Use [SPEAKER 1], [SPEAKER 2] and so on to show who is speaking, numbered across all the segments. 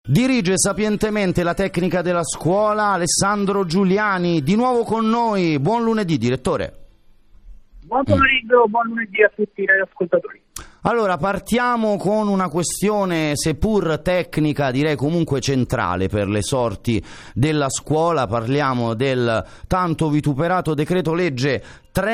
[SPEAKER 1] Dirige sapientemente la tecnica della scuola Alessandro Giuliani, di nuovo con noi. Buon lunedì, direttore.
[SPEAKER 2] Buon pomeriggio, buon lunedì a tutti i radioascoltatori.
[SPEAKER 1] Allora, partiamo con una questione seppur tecnica, direi comunque centrale per le sorti della scuola. Parliamo del tanto vituperato decreto legge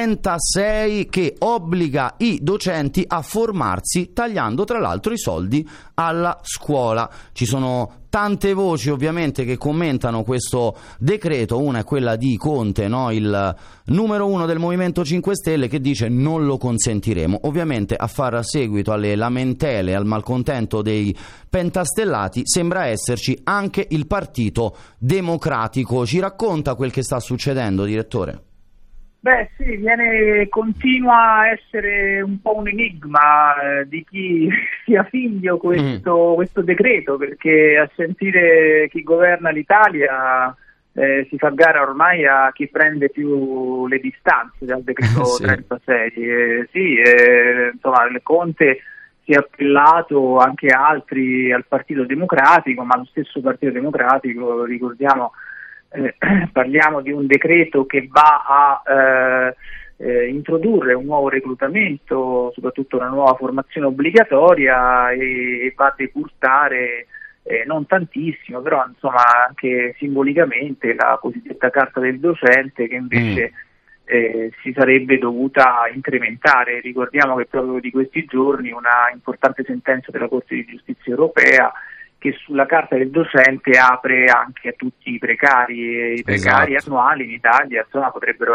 [SPEAKER 1] 36 che obbliga i docenti a formarsi tagliando tra l'altro i soldi alla scuola. Ci sono tante voci ovviamente che commentano questo decreto, una è quella di Conte, no? Il numero uno del Movimento 5 Stelle, che dice non lo consentiremo. Ovviamente a far seguito alle lamentele, al malcontento dei pentastellati sembra esserci anche il Partito Democratico. Ci racconta quel che sta succedendo, direttore?
[SPEAKER 2] Beh sì, continua a essere un po' un enigma di chi sia figlio questo decreto, perché a sentire chi governa l'Italia si fa gara ormai a chi prende più le distanze dal decreto 36. Insomma, il Conte si è appellato anche altri al Partito Democratico, ma lo stesso Partito Democratico, ricordiamo, parliamo di un decreto che va a introdurre un nuovo reclutamento, soprattutto una nuova formazione obbligatoria, e va a decurtare non tantissimo, però insomma anche simbolicamente la cosiddetta carta del docente, che invece si sarebbe dovuta incrementare. Ricordiamo che proprio di questi giorni una importante sentenza della Corte di Giustizia europea che sulla carta del docente apre anche a tutti i precari, i precari annuali in Italia, insomma, potrebbero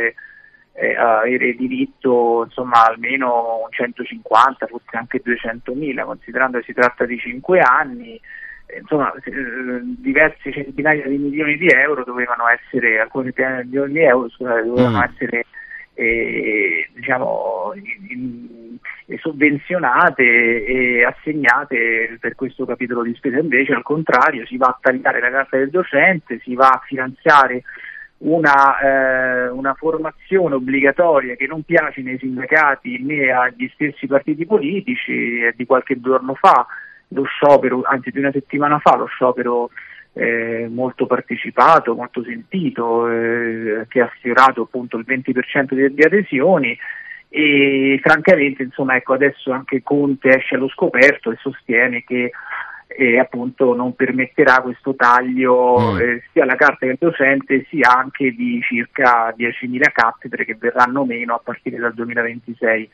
[SPEAKER 2] avere diritto, insomma, almeno 150, forse anche 200.000, considerando che si tratta di 5 anni, insomma, diverse centinaia di milioni di euro dovevano essere, alcuni milioni di euro, dovevano essere sovvenzionate e assegnate per questo capitolo di spesa. Invece al contrario si va a tagliare la carta del docente, si va a finanziare una formazione obbligatoria che non piace nei sindacati né agli stessi partiti politici. Di qualche giorno fa lo sciopero, anzi di una settimana fa, lo sciopero molto partecipato, molto sentito, che ha sfiorato appunto il 20% di adesioni, e francamente insomma ecco, adesso anche Conte esce allo scoperto e sostiene che appunto non permetterà questo taglio sia alla carta del docente sia anche di circa 10.000 cattedre che verranno meno a partire dal 2026.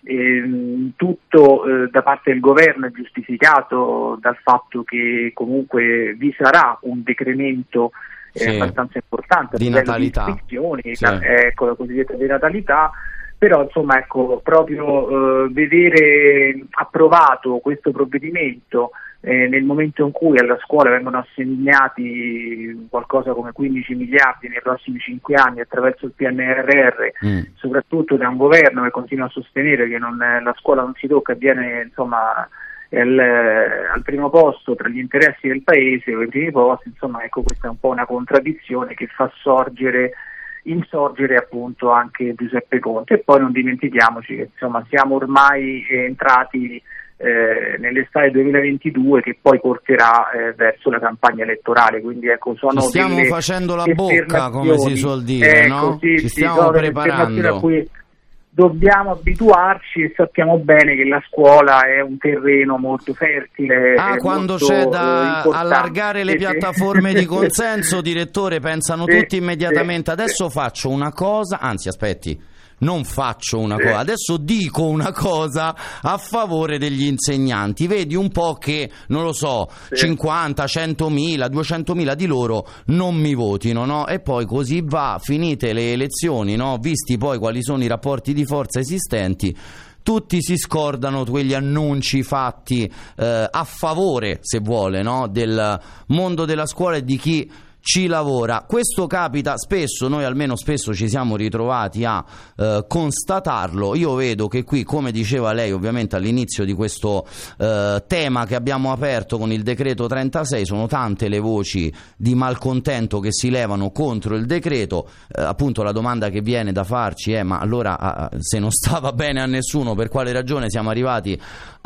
[SPEAKER 2] Tutto da parte del governo è giustificato dal fatto che comunque vi sarà un decremento abbastanza importante
[SPEAKER 1] di natalità,
[SPEAKER 2] di iscrizioni, ecco, la cosiddetta denatalità. Però insomma ecco, proprio vedere approvato questo provvedimento nel momento in cui alla scuola vengono assegnati qualcosa come 15 miliardi nei prossimi 5 anni attraverso il PNRR, soprattutto da un governo che continua a sostenere che la scuola non si tocca, viene insomma al primo posto tra gli interessi del paese, o ai primi posti, insomma ecco, questa è un po' una contraddizione che fa insorgere appunto anche Giuseppe Conte. E poi non dimentichiamoci che insomma siamo ormai entrati nell'estate 2022, che poi porterà verso la campagna elettorale, quindi ecco,
[SPEAKER 1] stiamo facendo la bocca, come si suol dire,
[SPEAKER 2] ecco,
[SPEAKER 1] no?
[SPEAKER 2] Ci
[SPEAKER 1] stiamo preparando,
[SPEAKER 2] a cui dobbiamo abituarci, e sappiamo bene che la scuola è un terreno molto fertile.
[SPEAKER 1] Quando
[SPEAKER 2] molto,
[SPEAKER 1] c'è da allargare le piattaforme di consenso, direttore, pensano tutti immediatamente adesso faccio una cosa, anzi aspetti, non faccio una cosa, adesso dico una cosa a favore degli insegnanti. Vedi un po' che, non lo so, 50, 100.000, 200.000 di loro non mi votino, no? E poi così va, finite le elezioni, no? Visti poi quali sono i rapporti di forza esistenti, tutti si scordano quegli annunci fatti a favore, se vuole, no? Del mondo della scuola e di chi ci lavora. Questo capita spesso, noi almeno spesso ci siamo ritrovati a constatarlo. Io vedo che qui, come diceva lei ovviamente all'inizio di questo tema che abbiamo aperto con il decreto 36, sono tante le voci di malcontento che si levano contro il decreto. Appunto la domanda che viene da farci è: ma allora se non stava bene a nessuno, per quale ragione siamo arrivati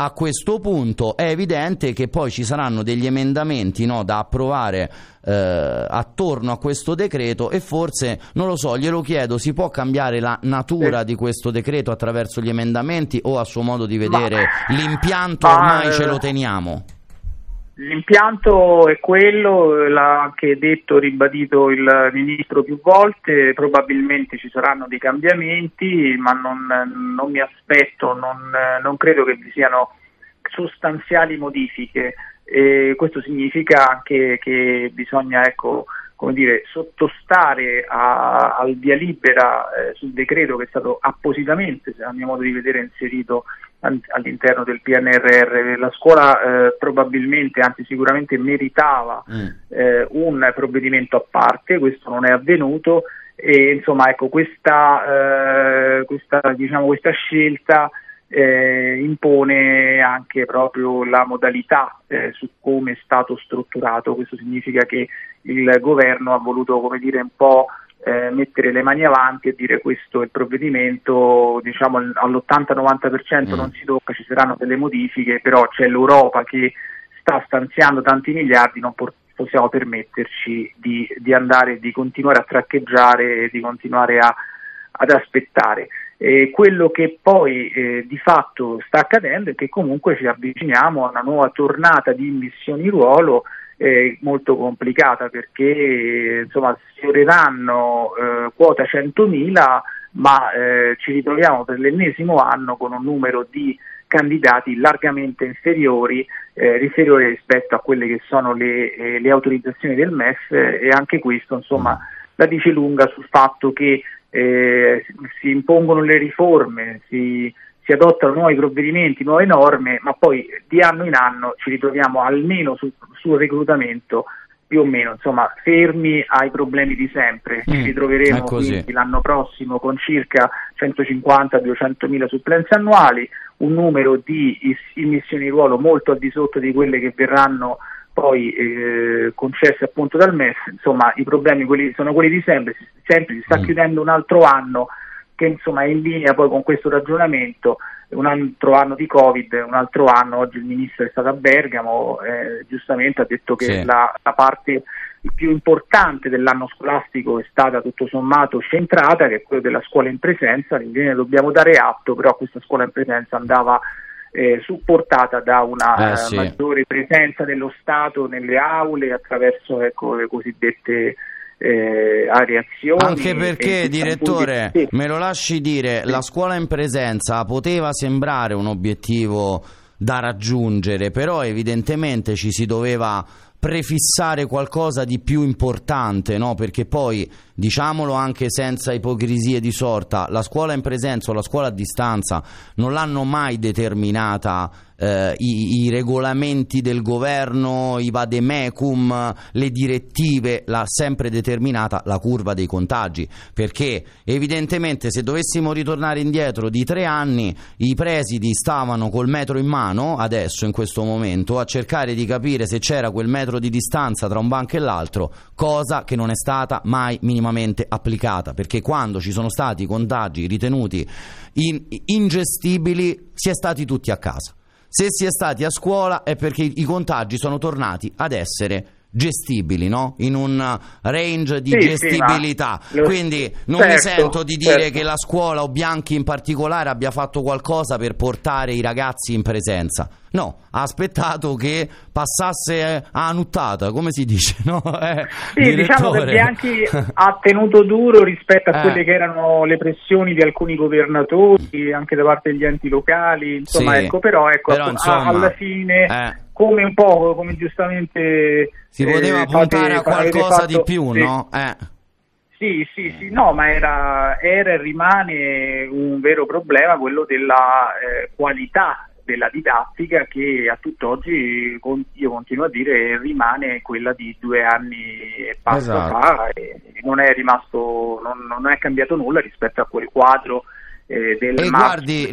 [SPEAKER 1] a questo punto è evidente che poi ci saranno degli emendamenti, no, da approvare attorno a questo decreto, e forse, non lo so, glielo chiedo, si può cambiare la natura di questo decreto attraverso gli emendamenti, o a suo modo di vedere l'impianto ormai ce lo teniamo?
[SPEAKER 2] L'impianto è quello, l'ha anche detto, ribadito il Ministro più volte. Probabilmente ci saranno dei cambiamenti, ma non mi aspetto, non credo che vi siano sostanziali modifiche. Questo significa anche che bisogna, come dire, sottostare al via libera sul decreto che è stato appositamente, a mio modo di vedere, inserito all'interno del PNRR. La scuola probabilmente, anzi sicuramente, meritava un provvedimento a parte. Questo non è avvenuto, e insomma, questa scelta impone anche proprio la modalità su come è stato strutturato. Questo significa che il governo ha voluto, come dire, un po' mettere le mani avanti e dire: questo è il provvedimento, diciamo all'80-90% non si tocca, ci saranno delle modifiche, però c'è l'Europa che sta stanziando tanti miliardi, non possiamo permetterci di andare, di continuare a traccheggiare e di continuare ad aspettare. Quello che poi di fatto sta accadendo è che comunque ci avviciniamo a una nuova tornata di immissioni ruolo molto complicata, perché insomma sfioreranno quota 100.000, ma ci ritroviamo per l'ennesimo anno con un numero di candidati largamente inferiori rispetto a quelle che sono le autorizzazioni del MEF, e anche questo insomma la dice lunga sul fatto che si impongono le riforme, si adottano nuovi provvedimenti, nuove norme, ma poi di anno in anno ci ritroviamo almeno sul reclutamento più o meno insomma fermi ai problemi di sempre. Ci ritroveremo quindi l'anno prossimo con circa 150-200.000 supplenze annuali, un numero di immissioni in ruolo molto al di sotto di quelle che verranno poi concesse appunto dal MEF. Insomma, i problemi sono quelli di sempre, si sta chiudendo un altro anno che insomma è in linea poi con questo ragionamento, un altro anno di Covid, un altro anno. Oggi il Ministro è stato a Bergamo, giustamente ha detto che la parte più importante dell'anno scolastico è stata tutto sommato centrata, che è quello della scuola in presenza. In genere dobbiamo dare atto, però questa scuola in presenza andava supportata da una maggiore presenza dello Stato nelle aule attraverso le cosiddette aree azioni.
[SPEAKER 1] Anche perché, direttore, me lo lasci dire, la scuola in presenza poteva sembrare un obiettivo da raggiungere, però evidentemente ci si doveva prefissare qualcosa di più importante, no? Perché poi, diciamolo anche senza ipocrisie di sorta, la scuola in presenza o la scuola a distanza non l'hanno mai determinata i regolamenti del governo, i vademecum, le direttive, l'ha sempre determinata la curva dei contagi, perché evidentemente se dovessimo ritornare indietro di 3 anni, i presidi stavano col metro in mano, adesso in questo momento, a cercare di capire se c'era quel metro di distanza tra un banco e l'altro, cosa che non è stata mai minimamente applicata, perché quando ci sono stati contagi ritenuti ingestibili si è stati tutti a casa. Se si è stati a scuola è perché i contagi sono tornati ad essere gestibili, no? In un range di gestibilità. Quindi non mi sento di dire che la scuola o Bianchi in particolare abbia fatto qualcosa per portare i ragazzi in presenza. No, ha aspettato che passasse a nuttata, come si dice, no?
[SPEAKER 2] Diciamo che Bianchi ha tenuto duro rispetto a quelle che erano le pressioni di alcuni governatori, anche da parte degli enti locali, insomma, però insomma, alla fine come un po', come giustamente
[SPEAKER 1] si poteva puntare a qualcosa di più, no?
[SPEAKER 2] Sì, no, ma era e rimane un vero problema quello della qualità della didattica, che a tutt'oggi io continuo a dire rimane quella di 2 anni e passa fa, e non è rimasto, non è cambiato nulla rispetto a quel quadro del
[SPEAKER 1] guardi,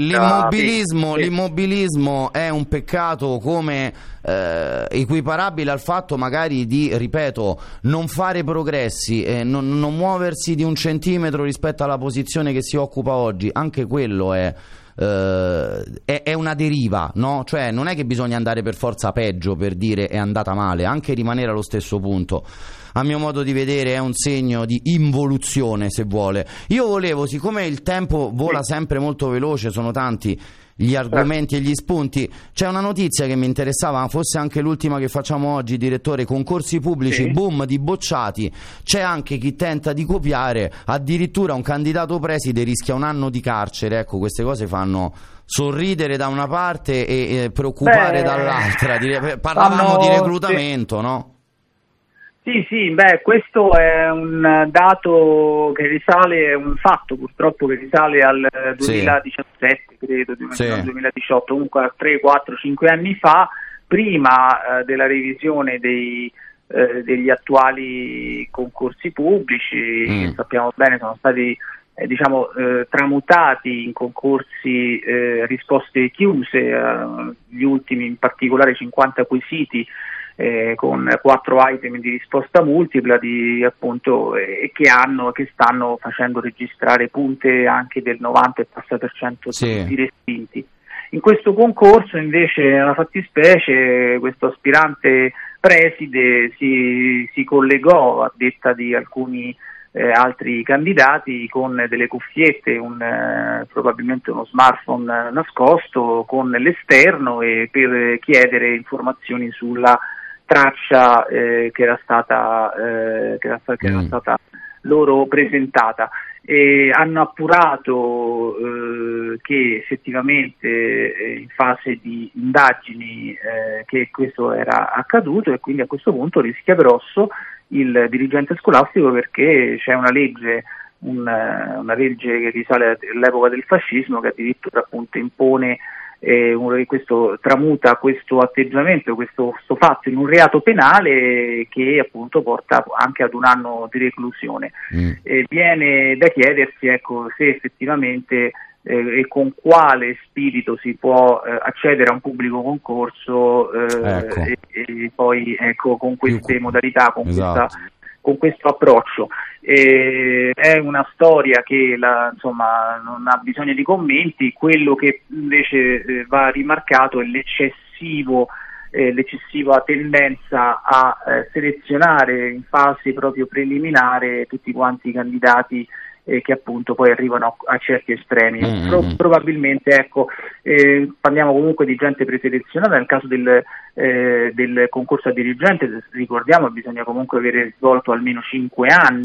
[SPEAKER 1] l'immobilismo è un peccato come equiparabile al fatto magari di, ripeto, non fare progressi, non muoversi di 1 centimetro rispetto alla posizione che si occupa oggi. Anche quello è è una deriva, no? Cioè non è che bisogna andare per forza peggio per dire è andata male, anche rimanere allo stesso punto, a mio modo di vedere è un segno di involuzione, se vuole. Io volevo, siccome il tempo vola sempre molto veloce, sono tanti gli argomenti e gli spunti, c'è una notizia che mi interessava, forse anche l'ultima che facciamo oggi, direttore: concorsi pubblici, boom di bocciati, c'è anche chi tenta di copiare, addirittura un candidato preside rischia 1 anno di carcere. Ecco, queste cose fanno sorridere da una parte e preoccupare dall'altra. Parlavamo di reclutamento, no?
[SPEAKER 2] Sì, questo è un dato che risale, un fatto purtroppo che risale al 2017, credo, 2018, comunque a 3, 4, 5 anni fa, prima della revisione degli attuali concorsi pubblici, che sappiamo bene sono stati tramutati in concorsi risposte chiuse, gli ultimi in particolare 50 quesiti, con 4 item di risposta multipla che stanno facendo registrare punte anche del 90% di respinti. In questo concorso invece, nella fattispecie, questo aspirante preside si collegò, a detta di alcuni altri candidati, con delle cuffiette, probabilmente uno smartphone nascosto con l'esterno, e per chiedere informazioni sulla traccia che era stata loro presentata. Hanno appurato che effettivamente in fase di indagini che questo era accaduto, e quindi a questo punto rischia grosso il dirigente scolastico, perché c'è una legge che risale all'epoca del fascismo, che addirittura appunto impone tramuta questo atteggiamento, questo fatto in un reato penale, che appunto porta anche ad 1 anno di reclusione. Viene da chiedersi, se effettivamente e con quale spirito si può accedere a un pubblico concorso, e poi con queste modalità, con questo approccio. È una storia che non ha bisogno di commenti. Quello che invece va rimarcato è l'eccessiva tendenza a selezionare in fase proprio preliminare tutti quanti i candidati che appunto poi arrivano a certi estremi. Probabilmente parliamo comunque di gente preselezionata. Nel caso del concorso a dirigente, ricordiamo, bisogna comunque avere svolto almeno 5 anni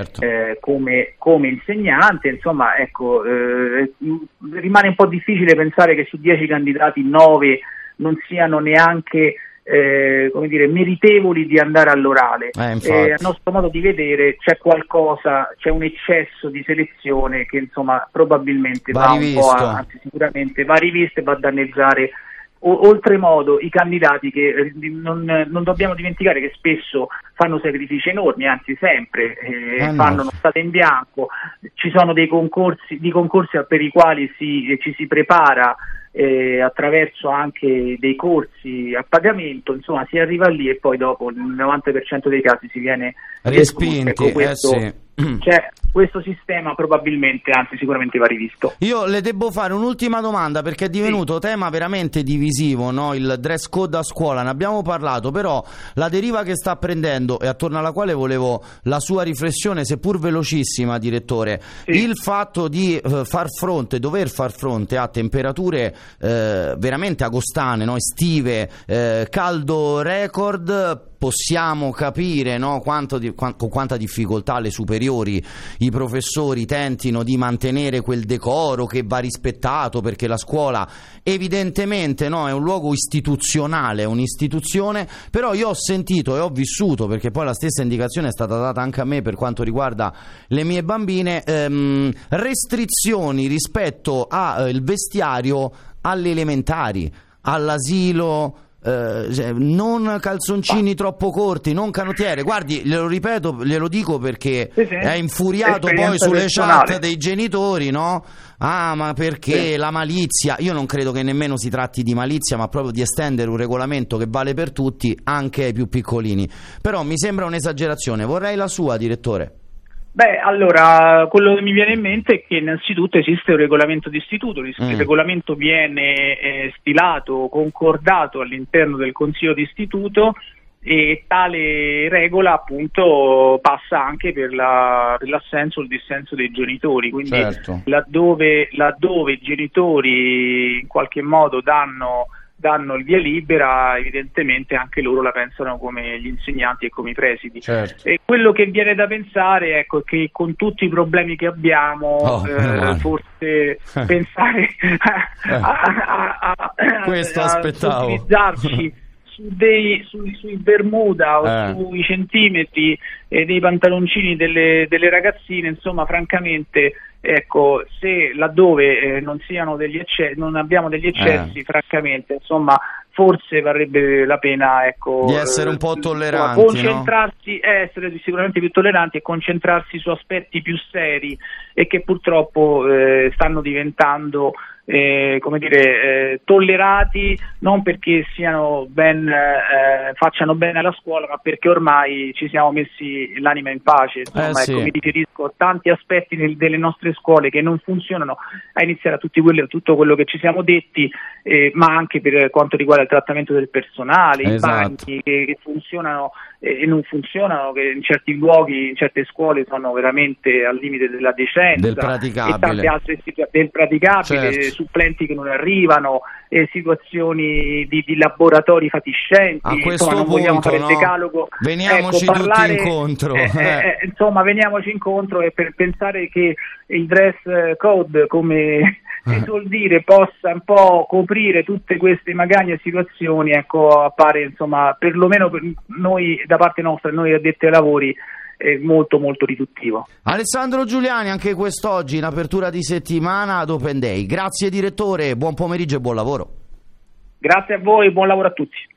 [SPEAKER 2] come insegnante. Insomma, rimane un po' difficile pensare che su 10 candidati 9 non siano neanche meritevoli di andare all'orale. A nostro modo di vedere c'è un eccesso di selezione che probabilmente sicuramente va rivisto e va a danneggiare oltremodo i candidati, che non dobbiamo dimenticare che spesso fanno sacrifici enormi, anzi sempre fanno state in bianco. Ci sono dei concorsi per i quali ci si prepara attraverso anche dei corsi a pagamento, si arriva lì e poi dopo il 90% dei casi si viene
[SPEAKER 1] respinti.
[SPEAKER 2] Questo sistema probabilmente, anzi sicuramente, va rivisto.
[SPEAKER 1] Io le devo fare un'ultima domanda, perché è divenuto tema veramente divisivo, no? Il dress code a scuola, ne abbiamo parlato, però la deriva che sta prendendo, e attorno alla quale volevo la sua riflessione, seppur velocissima, direttore, il fatto di dover far fronte a temperature veramente agostane, no? Estive, caldo record. Possiamo capire, no, con quanta difficoltà le superiori, i professori tentino di mantenere quel decoro che va rispettato, perché la scuola evidentemente, no, è un luogo istituzionale, è un'istituzione. Però io ho sentito e ho vissuto, perché poi la stessa indicazione è stata data anche a me per quanto riguarda le mie bambine, restrizioni rispetto al vestiario alle elementari, all'asilo. Non calzoncini troppo corti, non canottiere. Guardi, glielo ripeto, glielo dico perché è infuriato poi sulle chat dei genitori, no? Ma perché la malizia? Io non credo che nemmeno si tratti di malizia, ma proprio di estendere un regolamento che vale per tutti, anche ai più piccolini. Però mi sembra un'esagerazione. Vorrei la sua, direttore.
[SPEAKER 2] Beh, allora, quello che mi viene in mente è che innanzitutto esiste un regolamento di istituto, il regolamento viene stilato, concordato all'interno del consiglio di istituto, e tale regola appunto passa anche per l'assenso o il dissenso dei genitori, quindi
[SPEAKER 1] certo.
[SPEAKER 2] laddove i genitori in qualche modo danno il via libera, evidentemente anche loro la pensano come gli insegnanti e come i presidi.
[SPEAKER 1] Certo.
[SPEAKER 2] E quello che viene da pensare, ecco, è che con tutti i problemi che abbiamo, forse pensare
[SPEAKER 1] questo aspettavo.
[SPEAKER 2] Utilizzarci sui Bermuda o sui centimetri dei pantaloncini delle ragazzine, insomma, francamente, ecco, se laddove non abbiamo degli eccessi, francamente, insomma, forse varrebbe la pena, ecco,
[SPEAKER 1] di essere un po' tolleranti,
[SPEAKER 2] concentrarsi, essere sicuramente più tolleranti e concentrarsi su aspetti più seri e che purtroppo stanno diventando tollerati, non perché siano facciano bene alla scuola, ma perché ormai ci siamo messi l'anima in pace. Insomma,
[SPEAKER 1] sì.
[SPEAKER 2] ecco, mi riferisco a tanti aspetti delle nostre scuole che non funzionano, a iniziare a tutto quello che ci siamo detti, ma anche per quanto riguarda il trattamento del personale, i banchi che funzionano e non funzionano, che in certi luoghi, in certe scuole sono veramente al limite della decenza,
[SPEAKER 1] del praticabile,
[SPEAKER 2] e tante altre del praticabile,
[SPEAKER 1] certo.
[SPEAKER 2] supplenti che non arrivano, situazioni di laboratori fatiscenti.
[SPEAKER 1] A questo
[SPEAKER 2] insomma, non
[SPEAKER 1] punto,
[SPEAKER 2] vogliamo fare il decalogo,
[SPEAKER 1] veniamoci tutti incontro.
[SPEAKER 2] Insomma, veniamoci incontro, e per pensare che il dress code, come si suol dire, possa un po' coprire tutte queste magagne situazioni, ecco, appare, insomma, perlomeno per noi, da parte nostra, noi addetti ai lavori, molto molto riduttivo.
[SPEAKER 1] Alessandro Giuliani, anche quest'oggi in apertura di settimana ad Open Day. Grazie direttore, buon pomeriggio e buon lavoro.
[SPEAKER 2] Grazie a voi, buon lavoro a tutti.